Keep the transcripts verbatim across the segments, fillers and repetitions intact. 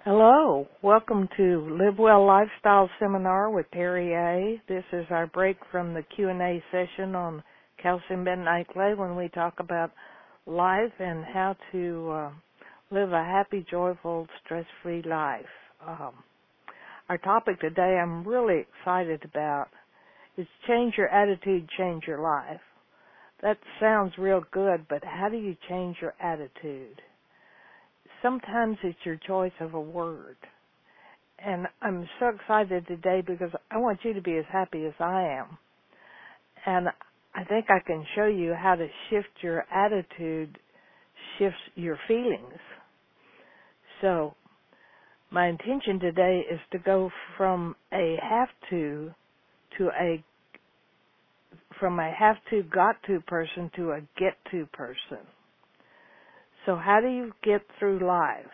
Hello, welcome to Live Well Lifestyle Seminar with Terry A. This is our break from the Q and A session on calcium bentonite clay when we talk about life and how to uh, live a happy, joyful, stress-free life. Um, our topic today I'm really excited about is change your attitude, change your life. That sounds real good, but how do you change your attitude? Sometimes it's your choice of a word. And I'm so excited today because I want you to be as happy as I am. And I think I can show you how to shift your attitude, shifts your feelings. So my intention today is to go from a have to to a from a have to got to person to a get to person. So how do you get through life?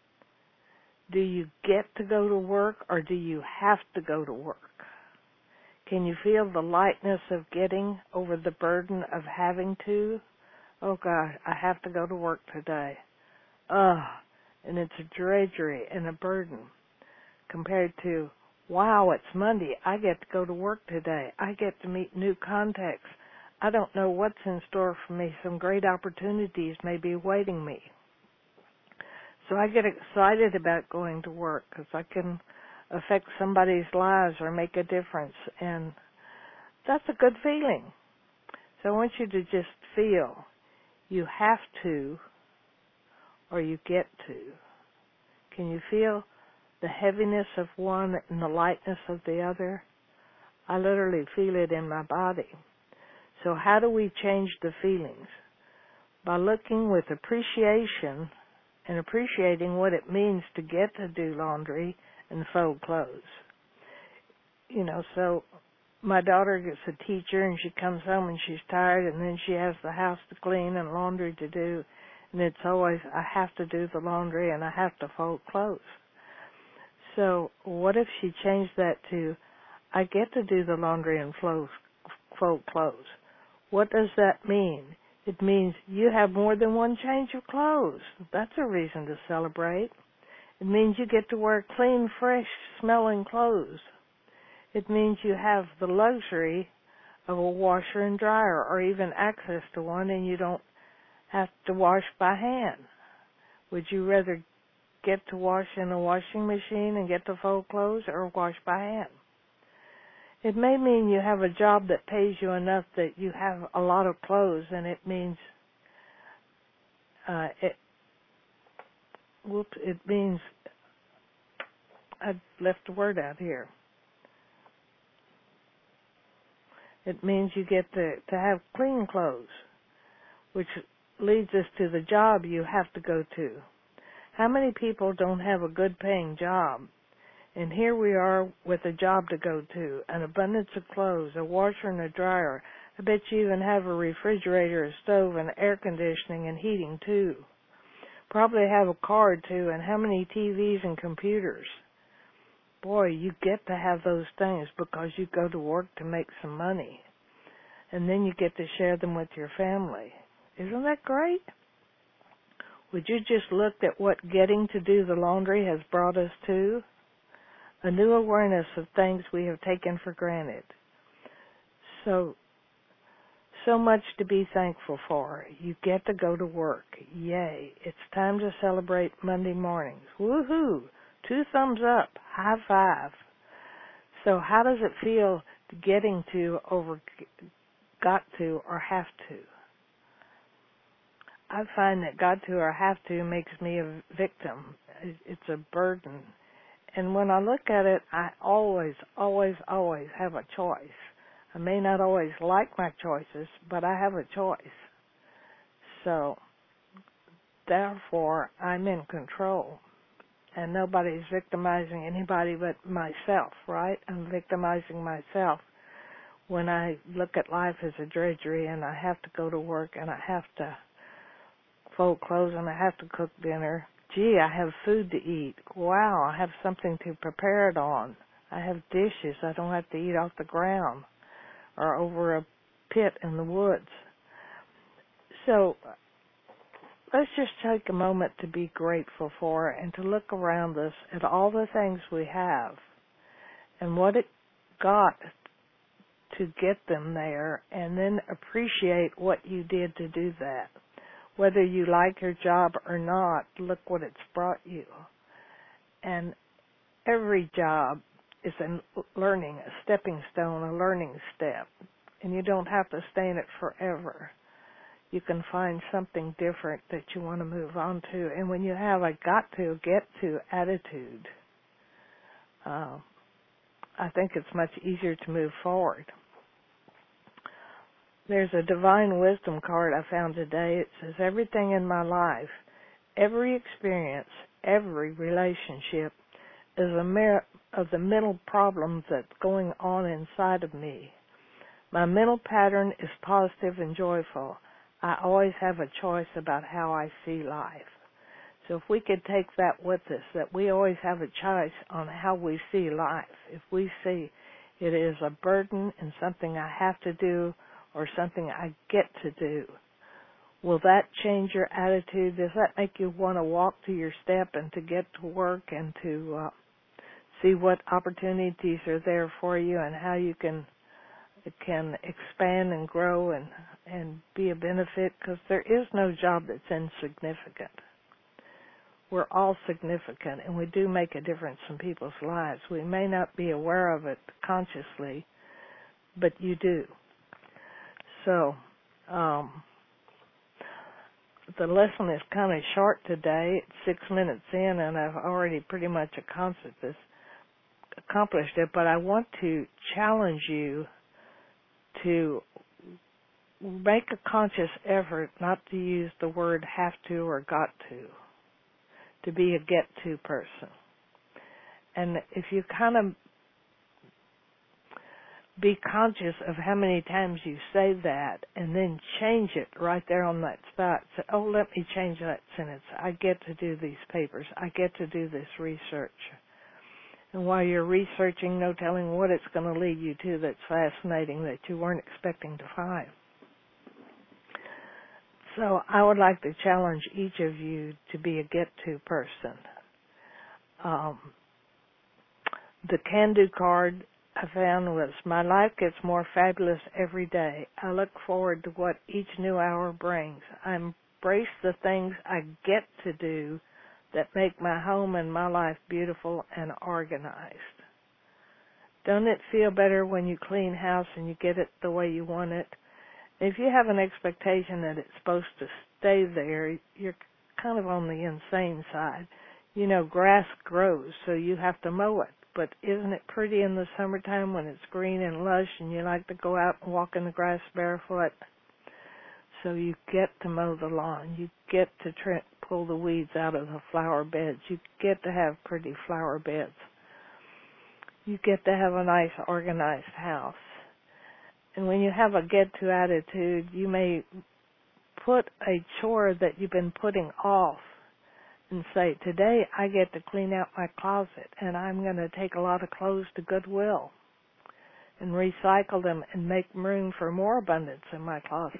Do you get to go to work or do you have to go to work? Can you feel the lightness of getting over the burden of having to? Oh gosh, I have to go to work today. Ugh, and it's a drudgery and a burden compared to, wow, it's Monday. I get to go to work today. I get to meet new contacts. I don't know what's in store for me. Some great opportunities may be awaiting me. So I get excited about going to work because I can affect somebody's lives or make a difference. And that's a good feeling. So I want you to just feel you have to or you get to. Can you feel the heaviness of one and the lightness of the other? I literally feel it in my body. So how do we change the feelings? By looking with appreciation and appreciating what it means to get to do laundry and fold clothes. You know, so my daughter gets a teacher and she comes home and she's tired and then she has the house to clean and laundry to do. And it's always, I have to do the laundry and I have to fold clothes. So what if she changed that to, I get to do the laundry and fold, fold clothes? What does that mean? It means you have more than one change of clothes. That's a reason to celebrate. It means you get to wear clean, fresh smelling clothes. It means you have the luxury of a washer and dryer or even access to one and you don't have to wash by hand. Would you rather get to wash in a washing machine and get to fold clothes or wash by hand? It may mean you have a job that pays you enough that you have a lot of clothes, and it means uh, it. Whoops! It means I left a word out here. It means you get to to have clean clothes, which leads us to the job you have to go to. How many people don't have a good-paying job? And here we are with a job to go to, an abundance of clothes, a washer and a dryer. I bet you even have a refrigerator, a stove, and air conditioning and heating too. Probably have a car too, and how many T Vs and computers? Boy, you get to have those things because you go to work to make some money. And then you get to share them with your family. Isn't that great? Would you just look at what getting to do the laundry has brought us to? A new awareness of things we have taken for granted. So, so much to be thankful for. You get to go to work. Yay. It's time to celebrate Monday mornings. Woohoo. Two thumbs up. High five. So how does it feel getting to over got to or have to? I find that got to or have to makes me a victim. It's a burden. And when I look at it, I always, always, always have a choice. I may not always like my choices, but I have a choice. So, therefore, I'm in control. And nobody's victimizing anybody but myself, right? I'm victimizing myself when I look at life as a drudgery and I have to go to work and I have to fold clothes and I have to cook dinner. Gee, I have food to eat. Wow, I have something to prepare it on. I have dishes I don't have to eat off the ground or over a pit in the woods. So let's just take a moment to be grateful for and to look around us at all the things we have and what it got to get them there, and then appreciate what you did to do that. Whether you like your job or not, look what it's brought you. And every job is a learning, a stepping stone, a learning step. And you don't have to stay in it forever. You can find something different that you want to move on to. And when you have a got to, get to attitude, uh, I think it's much easier to move forward. There's a divine wisdom card I found today. It says, everything in my life, every experience, every relationship is a mirror of the mental problems that's going on inside of me. My mental pattern is positive and joyful. I always have a choice about how I see life. So if we could take that with us, that we always have a choice on how we see life. If we see it is a burden and something I have to do or something I get to do, will that change your attitude? Does that make you want to walk to your step and to get to work and to uh, see what opportunities are there for you and how you can it can expand and grow and, and be a benefit? Because there is no job that's insignificant. We're all significant, and we do make a difference in people's lives. We may not be aware of it consciously, but you do. So, um, the lesson is kind of short today. It's six minutes in, and I've already pretty much accomplished this, accomplished it, but I want to challenge you to make a conscious effort not to use the word have to or got to, to be a get-to person. And if you kind of be conscious of how many times you say that and then change it right there on that spot. Say, oh, let me change that sentence. I get to do these papers. I get to do this research. And while you're researching, no telling what it's going to lead you to that's fascinating that you weren't expecting to find. So I would like to challenge each of you to be a get-to person. Um, the can-do card I found was, my life gets more fabulous every day. I look forward to what each new hour brings. I embrace the things I get to do that make my home and my life beautiful and organized. Don't it feel better when you clean house and you get it the way you want it? If you have an expectation that it's supposed to stay there, you're kind of on the insane side. You know, grass grows, so you have to mow it. But isn't it pretty in the summertime when it's green and lush and you like to go out and walk in the grass barefoot? So you get to mow the lawn. You get to trim, pull the weeds out of the flower beds. You get to have pretty flower beds. You get to have a nice organized house. And when you have a get-to attitude, you may put a chore that you've been putting off and say, today I get to clean out my closet, and I'm going to take a lot of clothes to Goodwill and recycle them and make room for more abundance in my closet.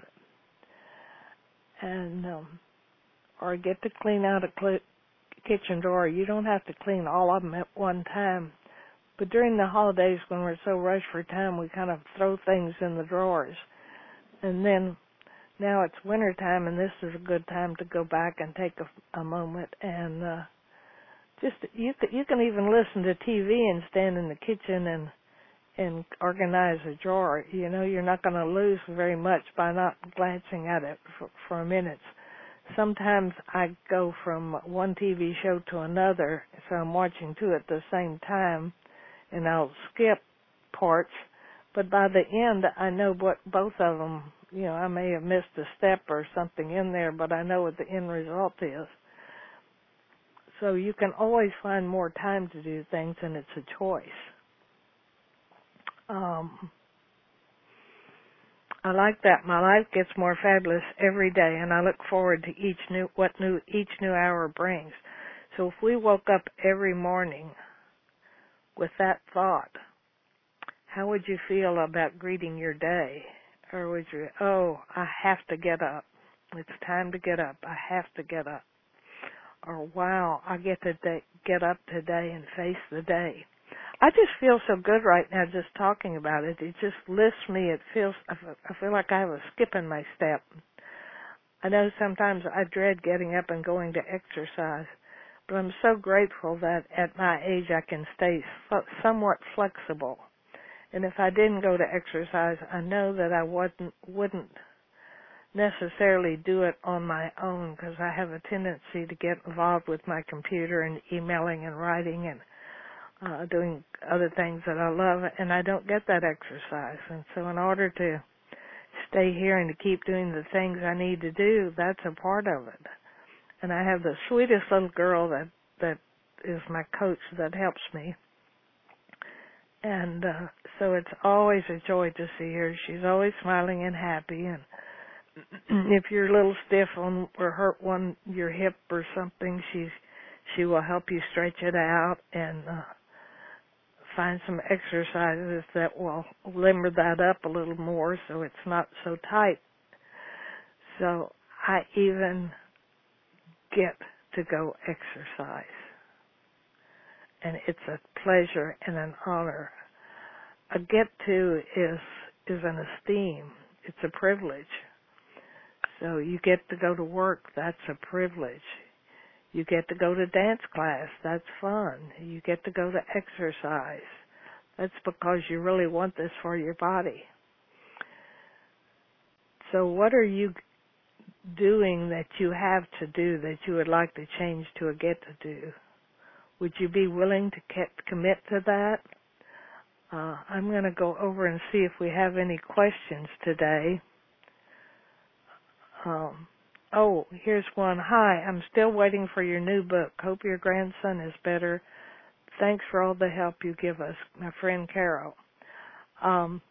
And um, or get to clean out a cl- kitchen drawer. You don't have to clean all of them at one time. But during the holidays, when we're so rushed for time, we kind of throw things in the drawers. And then now it's winter time, and this is a good time to go back and take a, a moment and uh, just you can, you can even listen to T V and stand in the kitchen and and organize a drawer. You know, you're not going to lose very much by not glancing at it for, for a minute. Sometimes I go from one T V show to another, so I'm watching two at the same time, and I'll skip parts. But by the end, I know what both of them, you know, I may have missed a step or something in there, but I know what the end result is. So you can always find more time to do things, and it's a choice. Um, I like that. My life gets more fabulous every day, and I look forward to each new what new each new hour brings. So if we woke up every morning with that thought, how would you feel about greeting your day? Or would you, oh, I have to get up. It's time to get up. I have to get up. Or, wow, I get to day, get up today and face the day. I just feel so good right now just talking about it. It just lifts me. It feels, I feel I feel like I have a skip in my step. I know sometimes I dread getting up and going to exercise, but I'm so grateful that at my age I can stay somewhat flexible. And if I didn't go to exercise, I know that I wouldn't, wouldn't necessarily do it on my own, because I have a tendency to get involved with my computer and emailing and writing and uh, doing other things that I love, and I don't get that exercise. And so in order to stay here and to keep doing the things I need to do, that's a part of it. And I have the sweetest little girl that, that is my coach that helps me. And uh, so it's always a joy to see her. She's always smiling and happy. And if you're a little stiff on or hurt one your hip or something, she's she will help you stretch it out and uh, find some exercises that will limber that up a little more so it's not so tight. So I even get to go exercise. And it's a pleasure and an honor. A get to is is an esteem. It's a privilege. So you get to go to work, that's a privilege. You get to go to dance class, that's fun. You get to go to exercise. That's because you really want this for your body. So what are you doing that you have to do that you would like to change to a get to do? Would you be willing to commit to that? Uh, I'm going to go over and see if we have any questions today. Um, oh, here's one. Hi, I'm still waiting for your new book. Hope your grandson is better. Thanks for all the help you give us, my friend Carol. Um,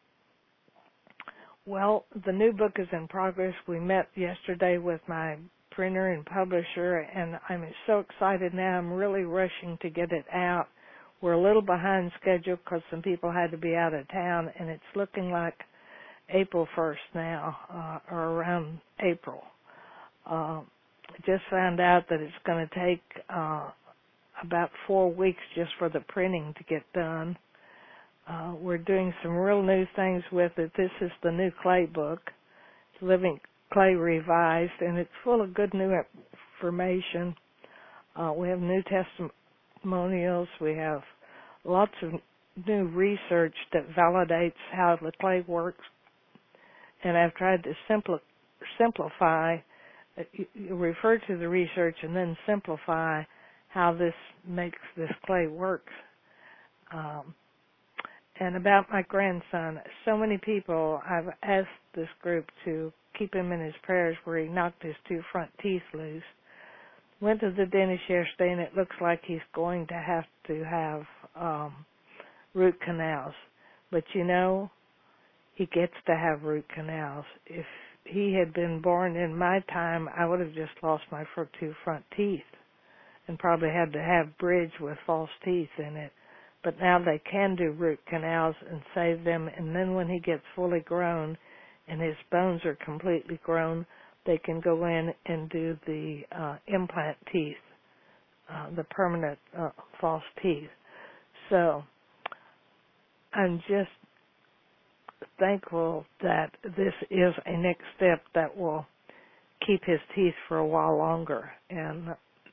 well, the new book is in progress. We met yesterday with my printer and publisher, and I'm so excited now. I'm really rushing to get it out. We're a little behind schedule because some people had to be out of town, and it's looking like April first now, uh, or around April. Uh, just found out that it's going to take uh, about four weeks just for the printing to get done. Uh, we're doing some real new things with it. This is the new clay book, Living Clay Revised, and it's full of good new information. Uh, we have new testimonials. We have lots of new research that validates how the clay works. And I've tried to simpli- simplify, uh, you, you refer to the research and then simplify how this makes this clay works. Um, and about my grandson, so many people, I've asked this group to keep him in his prayers where he knocked his two front teeth loose. Went to the dentist yesterday, and it looks like he's going to have to have um, root canals. But you know, he gets to have root canals. If he had been born in my time, I would have just lost my two front teeth and probably had to have bridge with false teeth in it. But now they can do root canals and save them, and then when he gets fully grown and his bones are completely grown, they can go in and do the uh, implant teeth, uh, the permanent uh, false teeth. So I'm just thankful that this is a next step that will keep his teeth for a while longer, and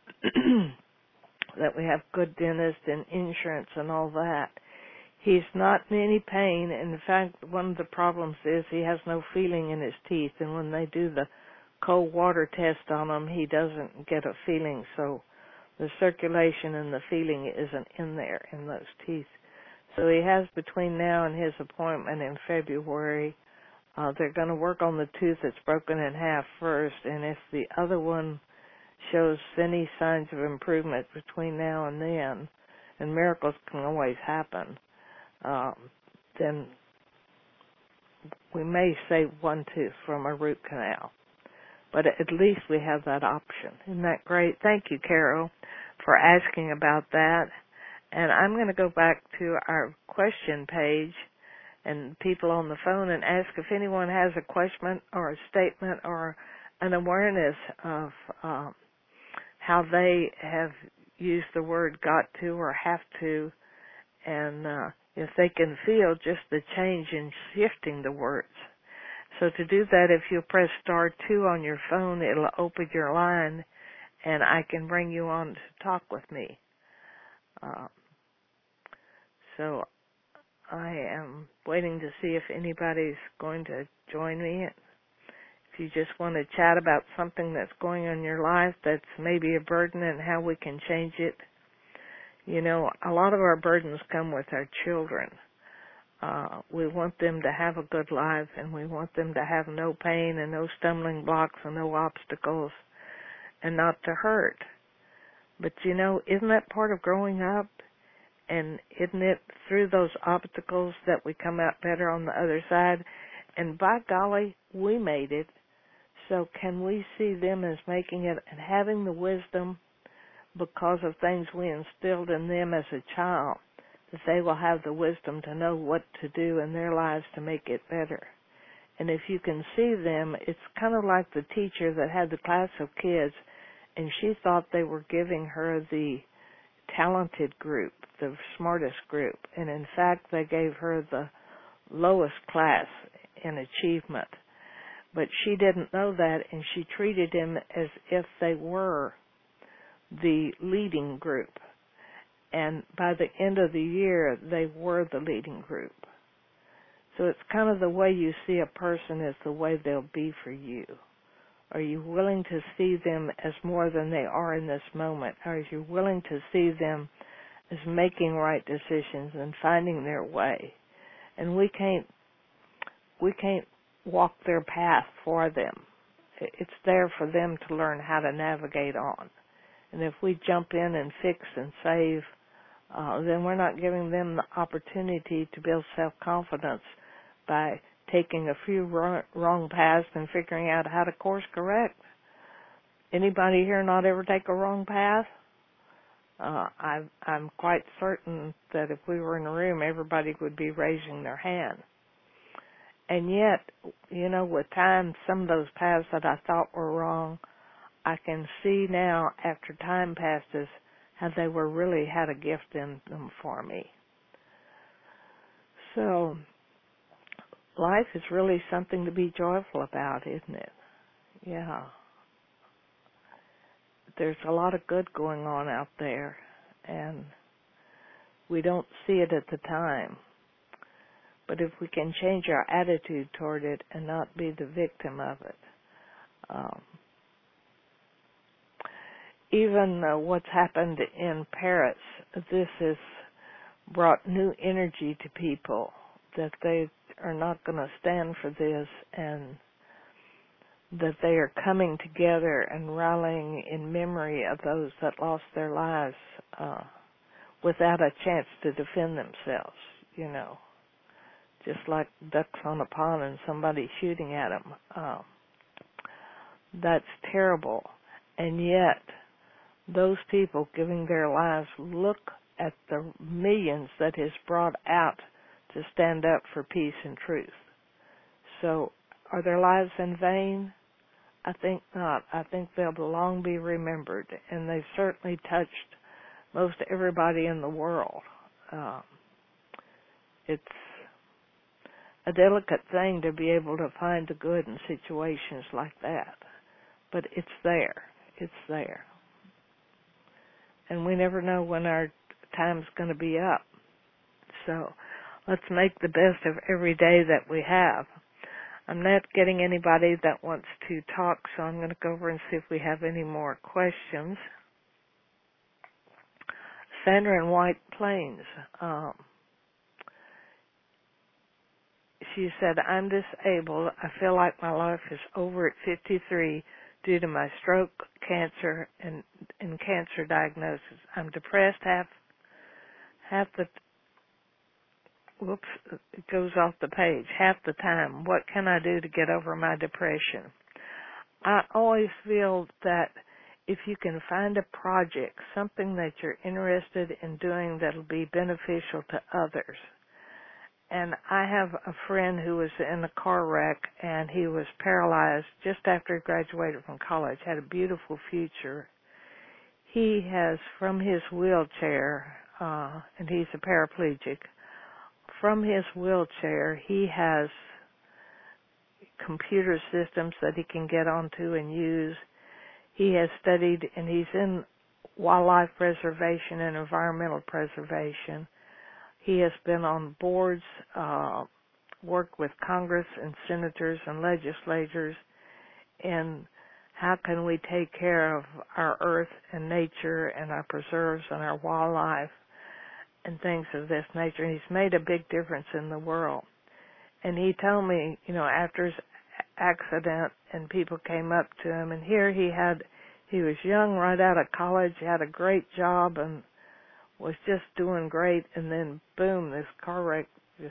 that we have good dentists and insurance and all that. He's not in any pain. In fact, one of the problems is he has no feeling in his teeth, and when they do the cold water test on him, he doesn't get a feeling, so the circulation and the feeling isn't in there in those teeth. So he has between now and his appointment in February, uh, they're going to work on the tooth that's broken in half first, and if the other one shows any signs of improvement between now and then, and miracles can always happen, um, then we may save one tooth from a root canal. But at least we have that option. Isn't that great? Thank you, Carol, for asking about that. And I'm going to go back to our question page and people on the phone and ask if anyone has a question or a statement or an awareness of um, how they have used the word got to or have to, and uh, if they can feel just the change in shifting the words. So to do that, if you press star two on your phone, it'll open your line, and I can bring you on to talk with me. Uh, so I am waiting to see if anybody's going to join me. If you just want to chat about something that's going on in your life that's maybe a burden and how we can change it. You know, a lot of our burdens come with our children. Uh, we want them to have a good life, and we want them to have no pain and no stumbling blocks and no obstacles and not to hurt. But, you know, isn't that part of growing up? And isn't it through those obstacles that we come out better on the other side? And by golly, we made it. So can we see them as making it and having the wisdom because of things we instilled in them as a child, that they will have the wisdom to know what to do in their lives to make it better? And if you can see them, it's kind of like the teacher that had the class of kids, and she thought they were giving her the talented group, the smartest group, and in fact they gave her the lowest class in achievement. But she didn't know that, and she treated them as if they were the leading group. And by the end of the year, they were the leading group. So it's kind of the way you see a person is the way they'll be for you. Are you willing to see them as more than they are in this moment? Are you willing to see them as making right decisions and finding their way? And we can't, we can't walk their path for them. It's there for them to learn how to navigate on. And if we jump in and fix and save, uh, then we're not giving them the opportunity to build self-confidence by taking a few wrong, wrong paths and figuring out how to course correct. Anybody here not ever take a wrong path? Uh, I, I'm quite certain that if we were in a room, everybody would be raising their hand. And yet, you know, with time, some of those paths that I thought were wrong, I can see now, after time passes, how they were really had a gift in them for me. So, life is really something to be joyful about, isn't it? Yeah. There's a lot of good going on out there, and we don't see it at the time. But if we can change our attitude toward it and not be the victim of it, um, even uh, what's happened in Paris, this has brought new energy to people, that they are not going to stand for this, and that they are coming together and rallying in memory of those that lost their lives uh, without a chance to defend themselves, you know. Just like ducks on a pond and somebody shooting at them. Uh, that's terrible. And yet, those people giving their lives, look at the millions that has brought out to stand up for peace and truth. So, are their lives in vain? I think not. I think they'll long be remembered, and they've certainly touched most everybody in the world. Uh, it's a delicate thing to be able to find the good in situations like that. But it's there. It's there. And we never know when our time's going to be up. So let's make the best of every day that we have. I'm not getting anybody that wants to talk, so I'm going to go over and see if we have any more questions. Sandra in White Plains. Um, She said, I'm disabled. I feel like my life is over at fifty-three due to my stroke, cancer, and, and cancer diagnosis. I'm depressed half, half the, whoops, it goes off the page, half the time. What can I do to get over my depression? I always feel that if you can find a project, something that you're interested in doing that'll be beneficial to others, And I have a friend who was in a car wreck, and he was paralyzed just after he graduated from college, had a beautiful future. He has, from his wheelchair, uh, and he's a paraplegic, from his wheelchair, he has computer systems that he can get onto and use. He has studied, and he's in wildlife preservation and environmental preservation. He has been on boards, uh, worked with Congress and senators and legislators in how can we take care of our earth and nature and our preserves and our wildlife and things of this nature. And he's made a big difference in the world. And he told me, you know, after his accident and people came up to him, and here he had, he was young, right out of college, had a great job and was just doing great, and then boom, this car wreck just,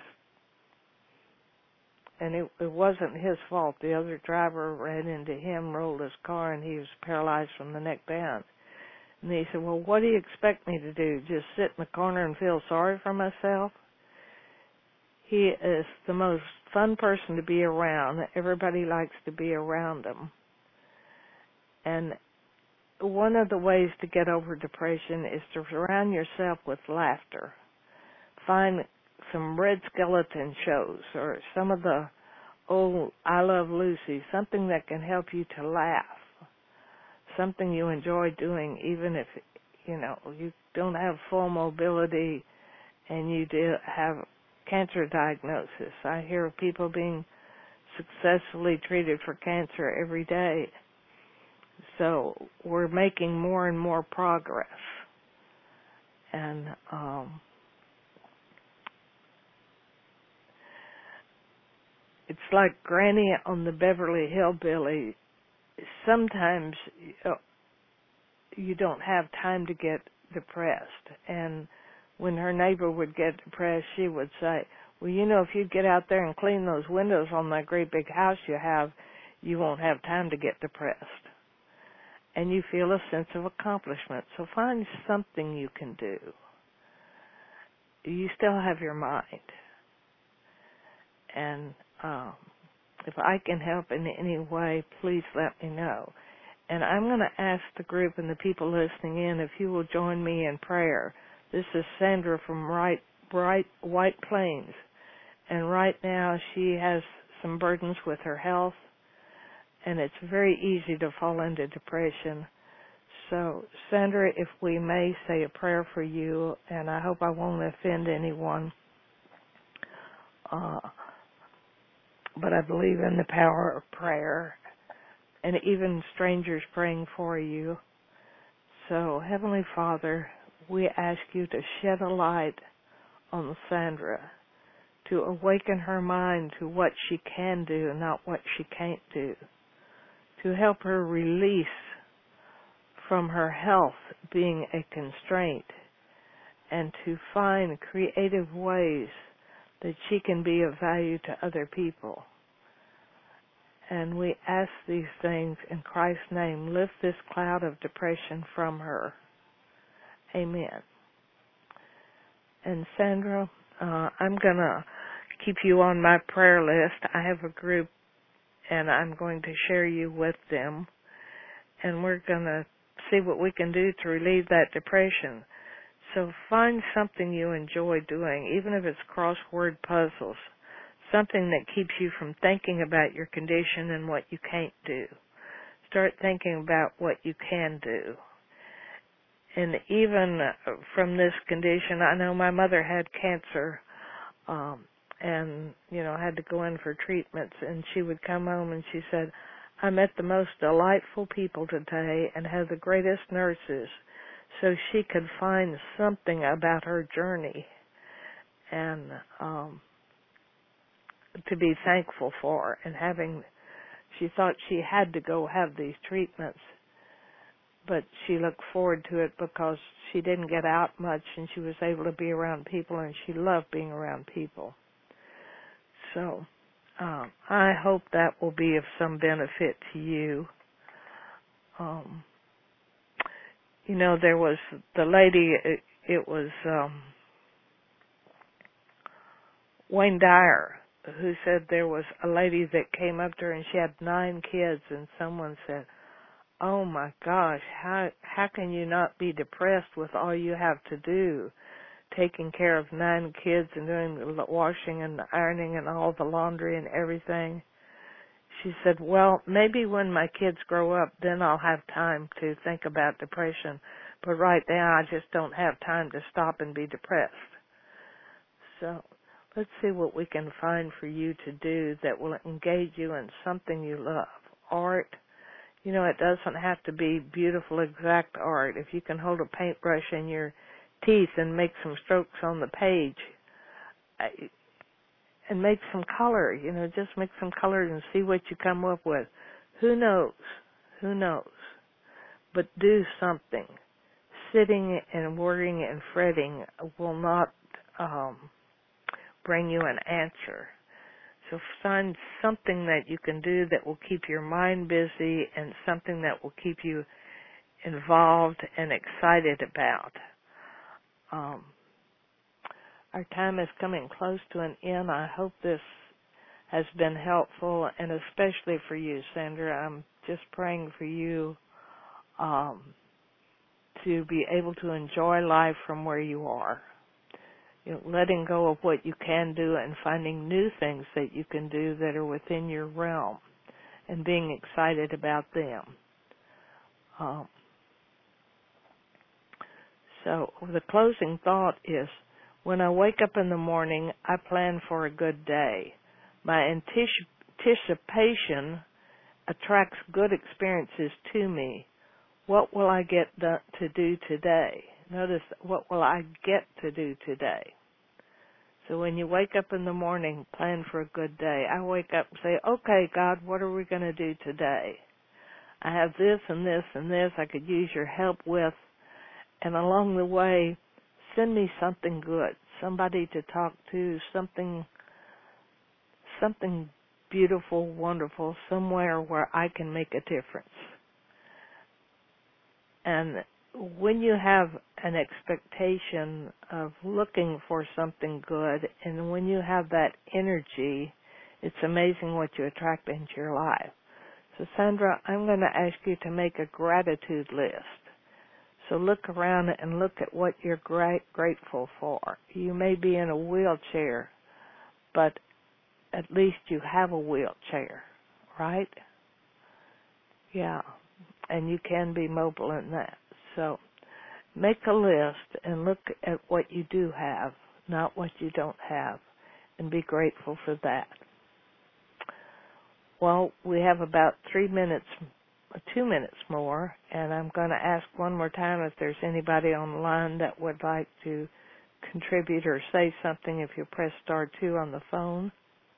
and it, it wasn't his fault. The other driver ran into him, rolled his car, and he was paralyzed from the neck down. And he said, well, what do you expect me to do, just sit in the corner and feel sorry for myself? He is the most fun person to be around. Everybody likes to be around him. And one of the ways to get over depression is to surround yourself with laughter. Find some Red Skeleton shows or some of the old I Love Lucy, something that can help you to laugh, something you enjoy doing even if, you know, you don't have full mobility and you do have cancer diagnosis. I hear of people being successfully treated for cancer every day. So we're making more and more progress. And um, it's like Granny on the Beverly Hillbilly. Sometimes uh, you don't have time to get depressed. And when her neighbor would get depressed, she would say, well, you know, if you get out there and clean those windows on that great big house you have, you won't have time to get depressed. And you feel a sense of accomplishment. So find something you can do. You still have your mind. And um, if I can help in any way, please let me know. And I'm going to ask the group and the people listening in if you will join me in prayer. This is Sandra from right, Bright White Plains. And right now she has some burdens with her health, and it's very easy to fall into depression. So, Sandra, if we may say a prayer for you, and I hope I won't offend anyone, uh, but I believe in the power of prayer, and even strangers praying for you. So, Heavenly Father, we ask you to shed a light on Sandra, to awaken her mind to what she can do and not what she can't do, to help her release from her health being a constraint, and to find creative ways that she can be of value to other people. And we ask these things in Christ's name. Lift this cloud of depression from her. Amen. And Sandra, uh, I'm going to keep you on my prayer list. I have a group, and I'm going to share you with them. And we're going to see what we can do to relieve that depression. So find something you enjoy doing, even if it's crossword puzzles, something that keeps you from thinking about your condition and what you can't do. Start thinking about what you can do. And even from this condition, I know my mother had cancer, um, and, you know, had to go in for treatments, and she would come home and she said, I met the most delightful people today and had the greatest nurses, so she could find something about her journey and um, to be thankful for. And having, she thought she had to go have these treatments, but she looked forward to it because she didn't get out much and she was able to be around people, and she loved being around people. So um, I hope that will be of some benefit to you. Um, you know, there was the lady, it, it was um, Wayne Dyer, who said there was a lady that came up to her and she had nine kids, and someone said, "Oh my gosh, how how can you not be depressed with all you have to do, taking care of nine kids and doing the washing and the ironing and all the laundry and everything?" She said, "Well, maybe when my kids grow up, then I'll have time to think about depression. But right now, I just don't have time to stop and be depressed." So let's see what we can find for you to do that will engage you in something you love. Art. You know, it doesn't have to be beautiful, exact art. If you can hold a paintbrush in your teeth and make some strokes on the page, and make some color, you know, just make some color and see what you come up with. Who knows? Who knows? But do something. Sitting and worrying and fretting will not um, bring you an answer. So find something that you can do that will keep your mind busy and something that will keep you involved and excited about. Um, our time is coming close to an end. I hope this has been helpful, and especially for you, Sandra. I'm just praying for you um, to be able to enjoy life from where you are. You know, letting go of what you can do and finding new things that you can do that are within your realm and being excited about them. Um, so the closing thought is, when I wake up in the morning, I plan for a good day. My anticipation attracts good experiences to me. What will I get to do today? Notice, what will I get to do today? So when you wake up in the morning, plan for a good day. I wake up and say, okay, God, what are we going to do today? I have this and this and this I could use your help with. And along the way, send me something good, somebody to talk to, something, something beautiful, wonderful, somewhere where I can make a difference. And when you have an expectation of looking for something good, and when you have that energy, it's amazing what you attract into your life. So, Sandra, I'm going to ask you to make a gratitude list. So look around and look at what you're great, grateful for. You may be in a wheelchair, but at least you have a wheelchair, right? Yeah, and you can be mobile in that. So make a list and look at what you do have, not what you don't have, and be grateful for that. Well, we have about three minutes, two minutes more, and I'm going to ask one more time if there's anybody on the line that would like to contribute or say something. If you press star two on the phone.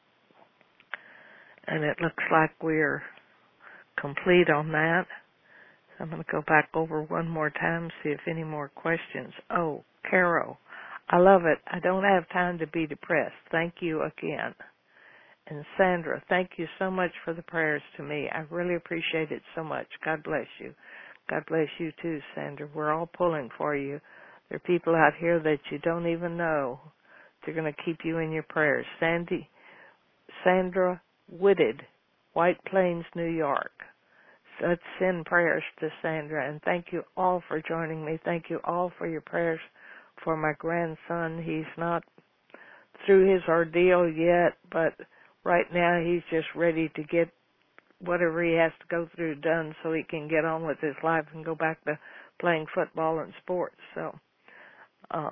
And it looks like we're complete on that. So I'm going to go back over one more time, see if any more questions. Oh, Carol, I love it. I don't have time to be depressed. Thank you again. And Sandra, thank you so much for the prayers to me. I really appreciate it so much. God bless you. God bless you too, Sandra. We're all pulling for you. There are people out here that you don't even know. They're going to keep you in your prayers. Sandy, Sandra Whitted, White Plains, New York. So let's send prayers to Sandra. And thank you all for joining me. Thank you all for your prayers for my grandson. He's not through his ordeal yet, but right now he's just ready to get whatever he has to go through done so he can get on with his life and go back to playing football and sports. So um,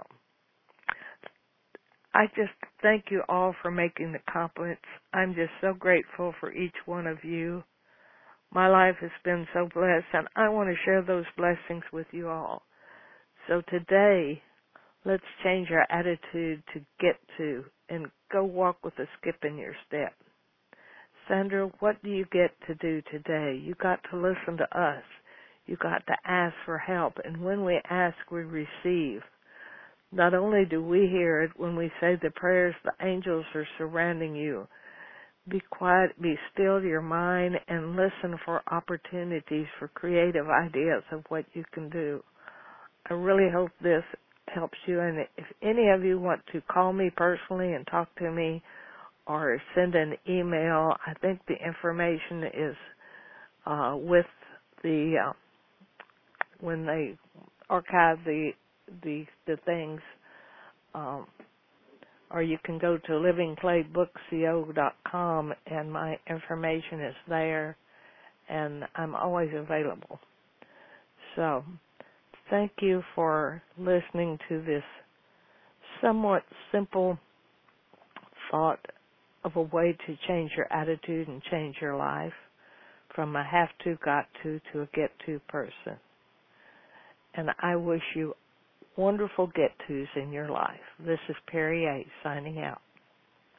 I just thank you all for making the compliments. I'm just so grateful for each one of you. My life has been so blessed, and I want to share those blessings with you all. So today, let's change our attitude to get to and go walk with a skip in your step. Sandra, what do you get to do today? You got to listen to us. You got to ask for help. And when we ask, we receive. Not only do we hear it, when we say the prayers, the angels are surrounding you. Be quiet, be still to your mind, and listen for opportunities for creative ideas of what you can do. I really hope this helps you. And if any of you want to call me personally and talk to me or send an email, I think the information is uh, with the uh, when they archive the the the things, um, or you can go to living clay book co dot com and my information is there, and I'm always available. So thank you for listening to this somewhat simple thought of a way to change your attitude and change your life from a have to, got to, to a get to person. And I wish you wonderful get tos in your life. This is Perry A. signing out.